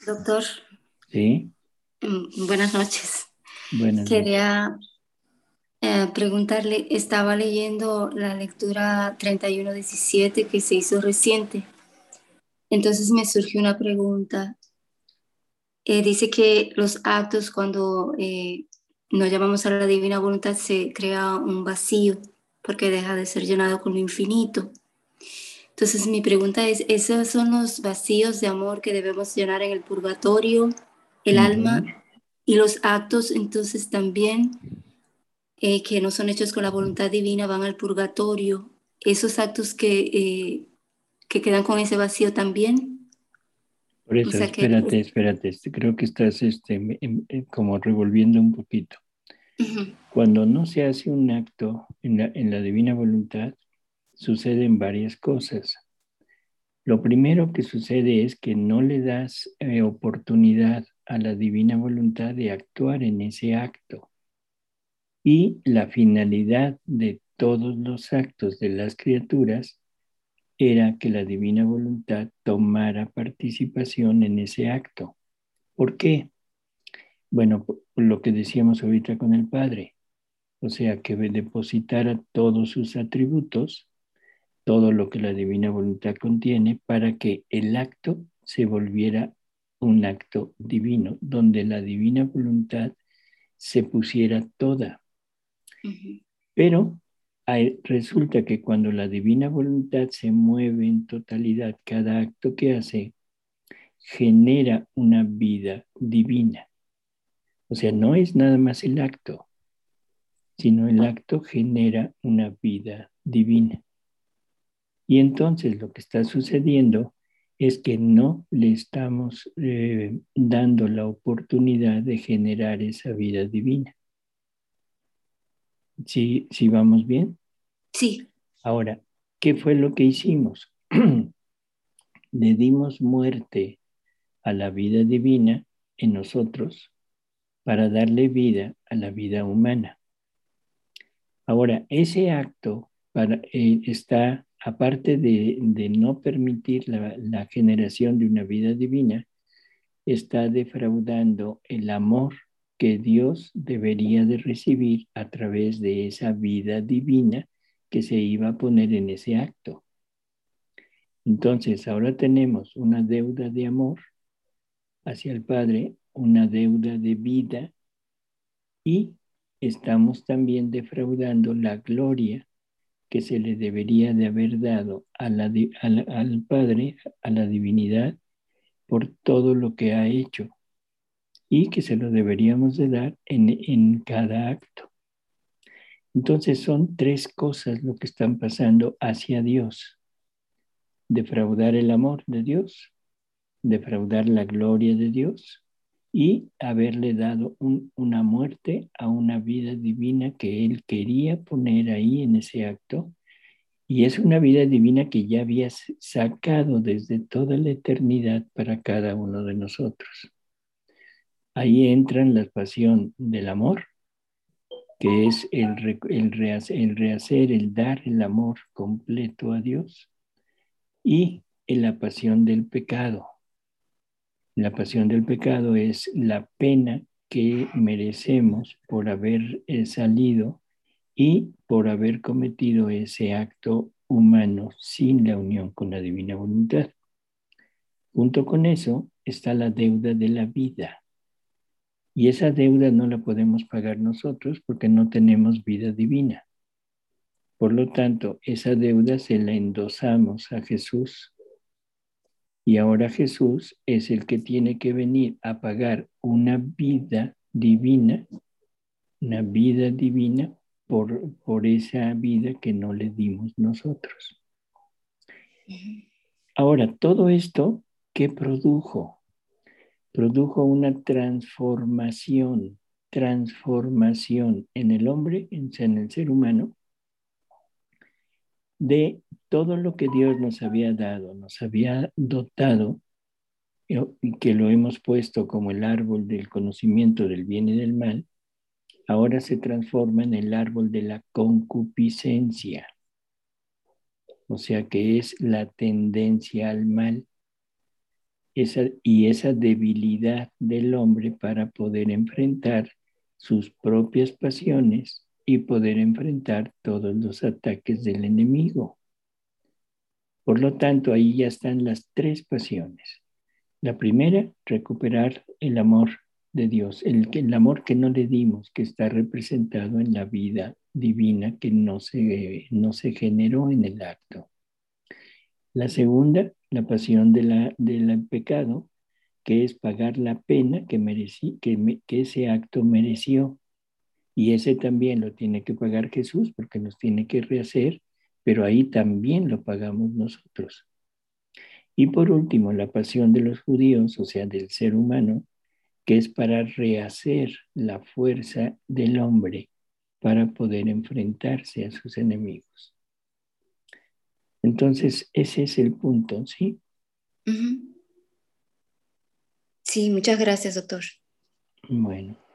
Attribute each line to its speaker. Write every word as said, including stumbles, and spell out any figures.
Speaker 1: Doctor,
Speaker 2: Sí,
Speaker 1: mm, buenas noches.
Speaker 2: buenas noches.
Speaker 1: Quería eh, preguntarle, estaba leyendo la lectura treinta y uno diecisiete que se hizo reciente, entonces me surgió una pregunta. Eh, dice que los actos, cuando eh, nos llamamos a la divina voluntad, se crea un vacío porque deja de ser llenado con lo infinito. Entonces mi pregunta es, ¿esos son los vacíos de amor que debemos llenar en el purgatorio, el alma
Speaker 2: Ujú.
Speaker 1: y los actos entonces también? Eh, que no son hechos con la voluntad divina van al purgatorio, esos actos que, eh, que quedan con ese vacío también.
Speaker 2: Por
Speaker 1: O
Speaker 2: eso,
Speaker 1: sea que,
Speaker 2: espérate, espérate. este, Creo que estás este, em- em- em, como revolviendo un poquito.
Speaker 1: ujú,
Speaker 2: Cuando no se hace un acto en la, en la divina voluntad, suceden varias cosas. Lo primero que sucede es que no le das eh, oportunidad a la divina voluntad de actuar en ese acto. Y la finalidad de todos los actos de las criaturas era que la divina voluntad tomara participación en ese acto. ¿Por qué? Bueno, por lo que decíamos ahorita con el Padre, o sea, que depositara todos sus atributos, todo lo que la divina voluntad contiene, para que el acto se volviera un acto divino, donde la divina voluntad se pusiera toda.
Speaker 1: ujú,
Speaker 2: Pero hay- resulta que cuando la divina voluntad se mueve en totalidad, cada acto que hace genera una vida divina. O sea, no es nada más el acto, sino el acto genera una vida divina. Y entonces lo que está sucediendo es que no le estamos eh, dando la oportunidad de generar esa vida divina. ¿Sí, sí vamos bien?
Speaker 1: sí,
Speaker 2: Ahora, ¿qué fue lo que hicimos? Le dimos muerte a la vida divina en nosotros para darle vida a la vida humana. Ahora, ese acto para, eh, está, aparte de, de no permitir la, la generación de una vida divina, está defraudando el amor que Dios debería de recibir a través de esa vida divina que se iba a poner en ese acto. Entonces, ahora tenemos una deuda de amor hacia el Padre, una deuda de vida y estamos también defraudando la gloria que se le debería de haber dado a la, a la, al Padre, a la divinidad, por todo lo que ha hecho y que se lo deberíamos de dar en, en cada acto. Entonces son tres cosas lo que están pasando hacia Dios. Defraudar el amor de Dios, defraudar la gloria de Dios y haberle dado un, una muerte a una vida divina que Él quería poner ahí en ese acto. Y es una vida divina que ya había sacado desde toda la eternidad para cada uno de nosotros. Ahí entran la pasión del amor, que es el, re, el, rehacer, el rehacer, el dar el amor completo a Dios, y en la pasión del pecado. La pasión del pecado es la pena que merecemos por haber eh, salido y por haber cometido ese acto humano sin la unión con la divina voluntad. Junto con eso está la deuda de la vida. Y esa deuda no la podemos pagar nosotros porque no tenemos vida divina. Por lo tanto, esa deuda se la endosamos a Jesús. Y ahora Jesús es el que tiene que venir a pagar una vida divina, una vida divina por, por esa vida que no le dimos nosotros. Ahora, todo esto, ¿qué produjo? Produjo una transformación, transformación en el hombre, en, en el ser humano, de todo lo que Dios nos había dado, nos había dotado, y que lo hemos puesto como el árbol del conocimiento del bien y del mal. Ahora se transforma en el árbol de la concupiscencia, o sea que es la tendencia al mal. esa, y esa debilidad del hombre para poder enfrentar sus propias pasiones y poder enfrentar todos los ataques del enemigo. Por lo tanto, ahí ya están las tres pasiones. La primera, recuperar el amor de Dios, el, el amor que no le dimos, que está representado en la vida divina que no se, no se generó en el acto. La segunda, la pasión de la, del pecado, que es pagar la pena que, merecí, que, me, que ese acto mereció. Y ese también lo tiene que pagar Jesús porque nos tiene que rehacer, pero ahí también lo pagamos nosotros. Y por último, la pasión de los judíos, o sea, del ser humano, que es para rehacer la fuerza del hombre para poder enfrentarse a sus enemigos. Entonces, ese es el punto, ¿sí?
Speaker 1: Uh-huh. Sí, muchas gracias, doctor.
Speaker 2: Bueno.